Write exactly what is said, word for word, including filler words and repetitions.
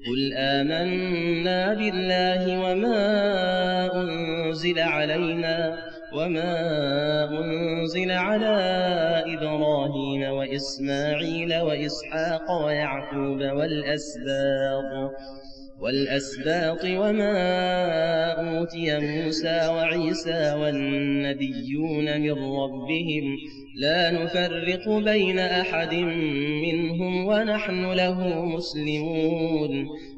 قل آمنا بالله وما أنزل علينا وما أنزل على إبراهيم وإسماعيل وإسحاق ويعقوب والأسباط والأسباط وما أوتي موسى وعيسى والنبيون من ربهم لا نفرق بين أحد منهم ونحن له مسلمون